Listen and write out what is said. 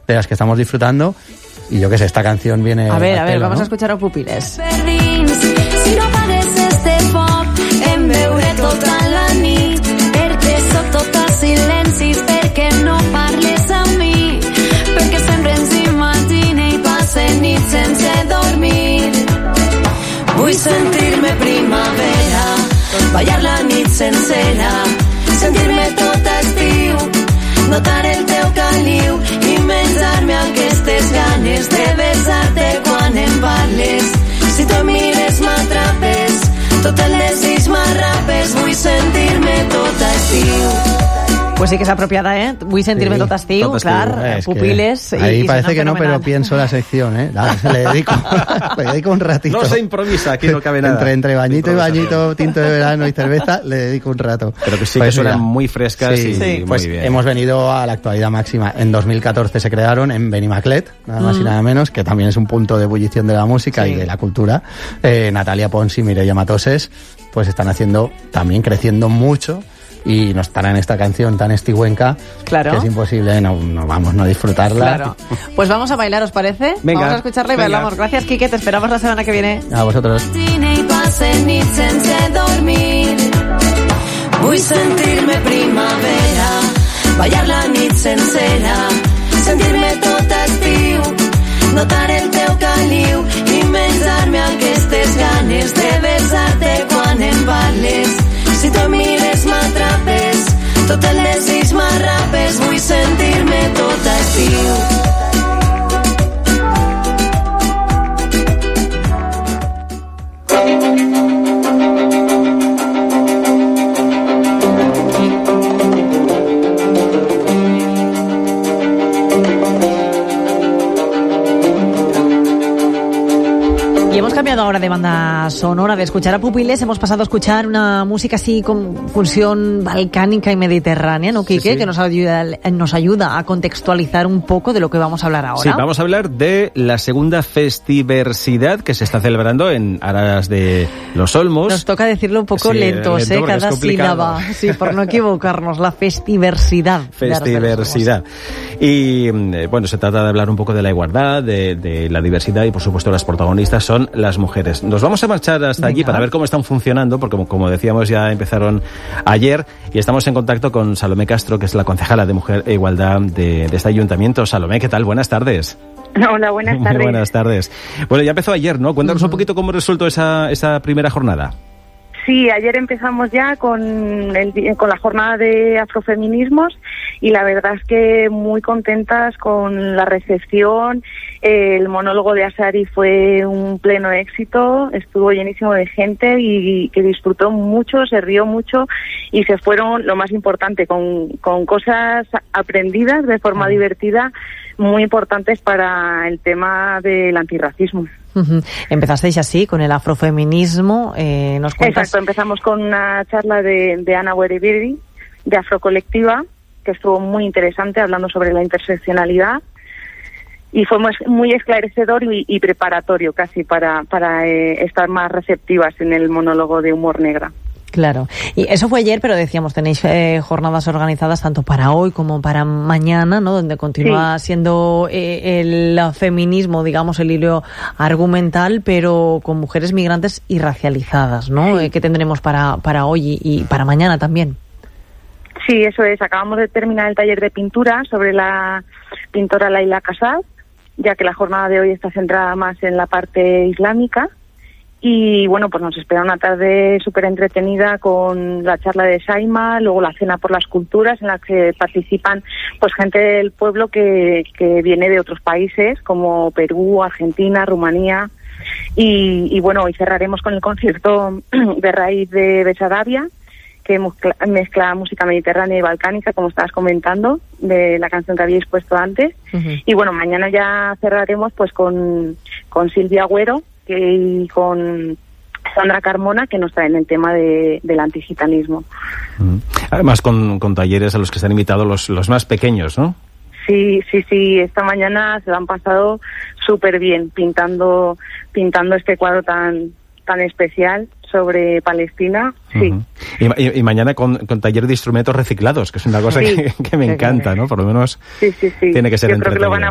de las que estamos disfrutando. Y yo qué sé, esta canción viene... A ver, vamos, ¿no? a escuchar a Pupiles. Si no pares de foc, em veuré tota la nit, perquè sóc tota silencis, perquè no parles amb mi, perquè sempre ens imagine i passe nit sense dormir. Vull sentir-me primavera, ballar la nit sencera, sentir-me tot estiu, notar el teu caliu i menjar-me aquestes ganes de besar-te quan em parles. Si tu mires m'atrapes, tot el desig m'arrapes, vull sentir-me tot estiu. Pues sí que es apropiada, ¿eh? Vull sentirme tot estiu, clar, Pupiles. Ahí parece que no, pero pienso la sección, ¿eh? Le dedico un ratito. No se improvisa, aquí no cabe nada. Entre bañito y bañito, tinto de verano y cerveza, le dedico un rato. Pero que sí, pues que suenan muy frescas y pues muy bien. Hemos venido a la actualidad máxima. En 2014 se crearon en Benimaclet, nada más y nada menos, que también es un punto de ebullición de la música y de la cultura. Natalia Pons y Mireia Matoses, pues están también creciendo mucho. Y no estará en esta canción tan estigüenca, que es imposible no disfrutarla. Claro. Pues vamos a bailar, ¿os parece? Venga, vamos a escucharla y bailamos. Gracias, Quique, te esperamos la semana que viene. A vosotros. Vull sentir-me primavera, ballar la nit sencera, sentir-me tot estiu, notar el teu caliu i menjar-me aquestes ganes de besar-te quan em parles. Si tu mires m'atrapes, tot el desig m'arrapes, vull sentir-me tot estiu. Cambiado ahora de banda sonora, de escuchar a Pupiles, hemos pasado a escuchar una música así con función balcánica y mediterránea, ¿no, Quique? Sí. Que nos ayuda a contextualizar un poco de lo que vamos a hablar ahora. Sí, vamos a hablar de la segunda festiversidad que se está celebrando en Aras de los Olmos. Nos toca decirlo un poco lento, cada sílaba, sí, por no equivocarnos, la festiversidad. Festiversidad. Y bueno, se trata de hablar un poco de la igualdad, de la diversidad y por supuesto las protagonistas son las mujeres. Nos vamos a marchar hasta allí para ver cómo están funcionando, porque como decíamos ya empezaron ayer y estamos en contacto con Salomé Castro, que es la concejala de Mujer e Igualdad de este ayuntamiento. Salomé, ¿qué tal? Buenas tardes. Hola, buenas tardes. Muy buenas tardes. Bueno, ya empezó ayer, ¿no? Cuéntanos un poquito cómo resuelto esa primera jornada. Sí, ayer empezamos ya con la jornada de afrofeminismos y la verdad es que muy contentas con la recepción. El monólogo de Asari fue un pleno éxito, estuvo llenísimo de gente y que disfrutó mucho, se rió mucho y se fueron, lo más importante, con cosas aprendidas de forma divertida, muy importantes para el tema del antirracismo. Empezasteis así, con el afrofeminismo, ¿nos cuentas? Exacto, empezamos con una charla de Ana Werebiri, de Afrocolectiva, que estuvo muy interesante, hablando sobre la interseccionalidad, y fue muy esclarecedor y preparatorio casi para estar más receptivas en el monólogo de humor negra. Claro, y eso fue ayer, pero decíamos, tenéis jornadas organizadas tanto para hoy como para mañana, ¿no? Donde continúa siendo el feminismo, digamos, el hilo argumental, pero con mujeres migrantes y racializadas, ¿no? ¿Qué tendremos para hoy y para mañana también? Sí, eso es. Acabamos de terminar el taller de pintura sobre la pintora Laila Casal, ya que la jornada de hoy está centrada más en la parte islámica. Y bueno, pues nos espera una tarde súper entretenida con la charla de Saima, luego la cena por las culturas en la que participan pues gente del pueblo que viene de otros países como Perú, Argentina, Rumanía. Y bueno, hoy cerraremos con el concierto de Raíz de Besarabia, que mezcla música mediterránea y balcánica, como estabas comentando, de la canción que habíais puesto antes. Y bueno, mañana ya cerraremos pues con Silvia Agüero y con Sandra Carmona, que nos traen el tema del antigitanismo. Además con talleres a los que están invitados los más pequeños, ¿no? Sí, esta mañana se lo han pasado súper bien pintando este cuadro tan especial sobre Palestina. Sí. Y mañana con taller de instrumentos reciclados, que es una cosa que me encanta, ¿no? Por lo menos tiene que ser entretenido.